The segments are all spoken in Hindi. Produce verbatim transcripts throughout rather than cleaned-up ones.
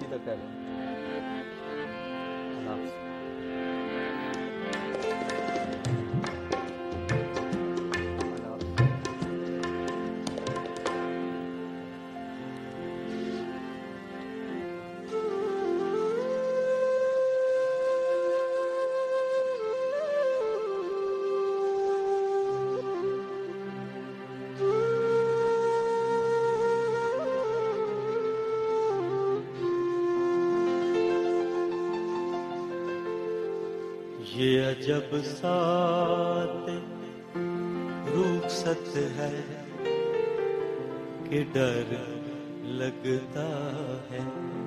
तक कह रहा हूँ। ये अजब सात रुखसत है कि डर लगता है।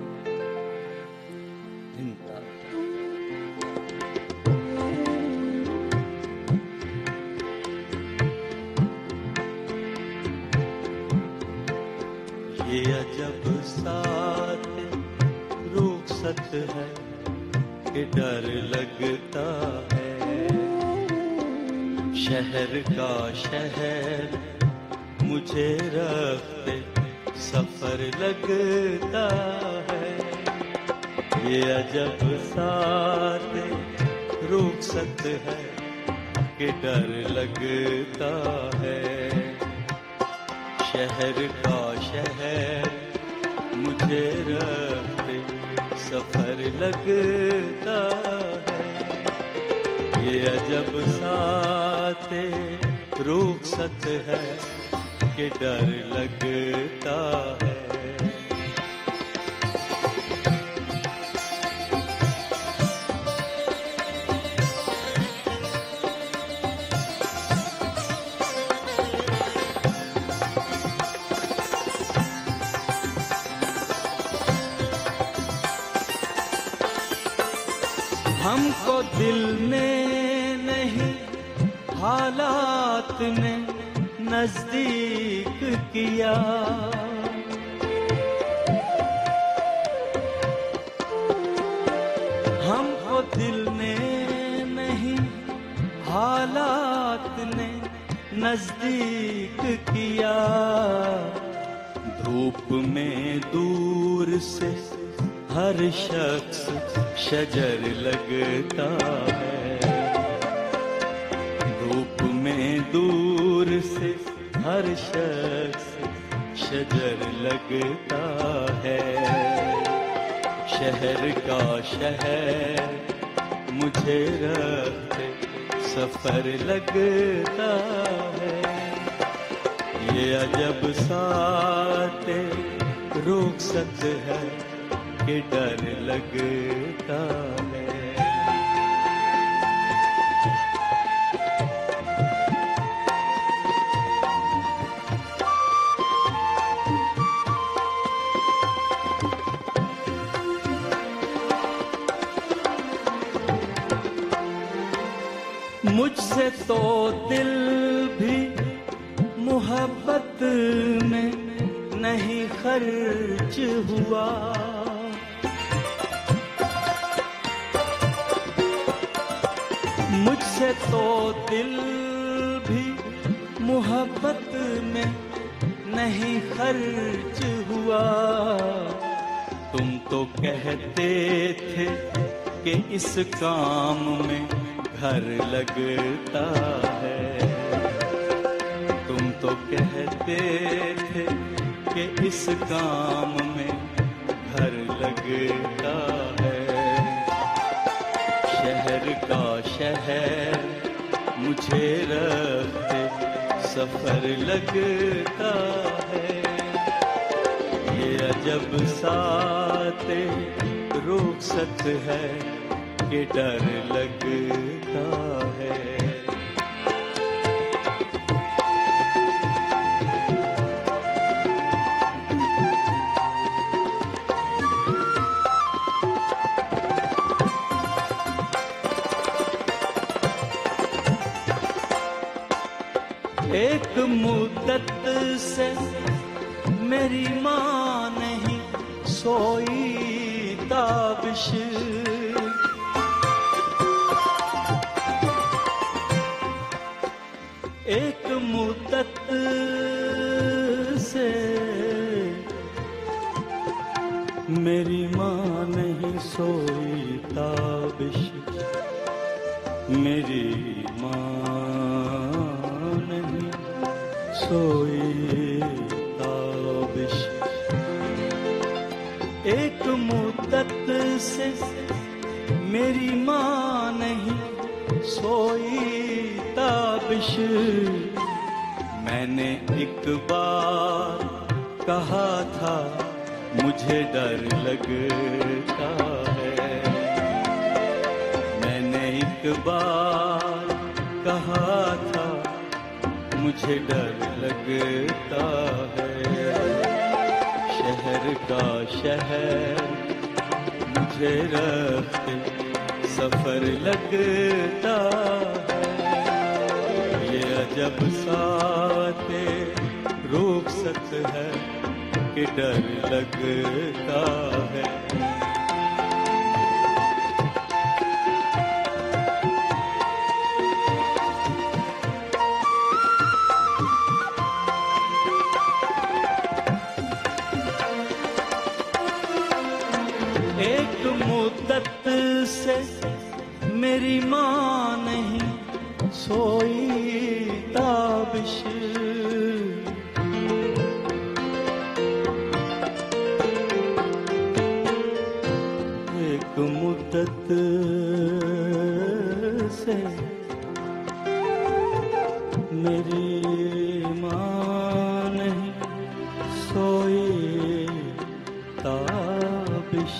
ये अजब सात रुखसत है कि डर लगता है। शहर का शहर मुझे रखते सफर लगता है। ये अजब सात रुखसत है कि डर लगता है। शहर का शहर मुझे रखते सफर लगता है। ये अजब साते रुखसत है कि डर लगता है। हमको दिल ने नहीं हालात ने नजदीक किया। हमको दिल ने नहीं हालात ने नजदीक किया। धूप में दूर से हर शख्स शजर लगता है। धूप में दूर से हर शख्स शजर लगता है। शहर का शहर मुझे रखते सफर लगता है। ये अजब साते रुखसत है कि डर लगता है। मुझसे तो दिल भी मोहब्बत में नहीं खर्च हुआ। मुझसे तो दिल भी मोहब्बत में नहीं खर्च हुआ। तुम तो कहते थे कि इस काम में घर लगता है। तुम तो कहते थे कि इस काम में घर लगता है। शहर का शहर मुझे रखते सफर लगता है। ये अजब साते रुखसत है कि डर लगता है। एक मुद्दत से मेरी माँ नहीं सोई ताबिश। एक मुद्दत से मेरी माँ सोई ताबिश मेरी माँ नहीं सोई ताबिश। एक मुद्दत से मेरी माँ नहीं सोई ताबिश। मैंने एक बार कहा था मुझे डर लगता है। मैंने एक बार कहा था मुझे डर लगता है। शहर का शहर मुझे रास्ते सफर लगता है। ये अजब साते रूप सत है कि डर लगता है। एक मुद्दत से मेरी माँ नहीं सोई ताबिश। एक मुद्दत से मेरी माँ नहीं सोई ताबिश।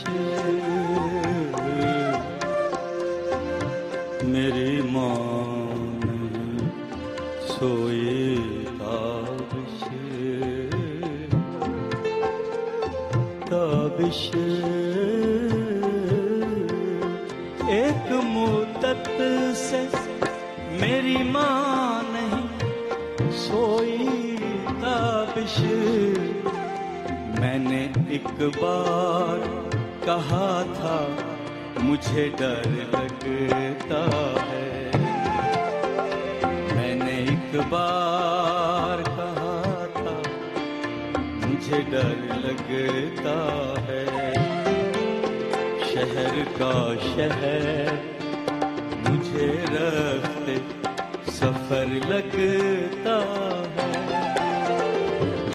मेरी माँ नहीं सोई ताबिश ताबिश। एक मुद्दत से मेरी माँ नहीं सोई ताबिश। मैंने एक बार कहा था मुझे डर लगता है। मैंने एक बार कहा था मुझे डर लगता है। शहर का शहर मुझे रास्ते सफर लगता है।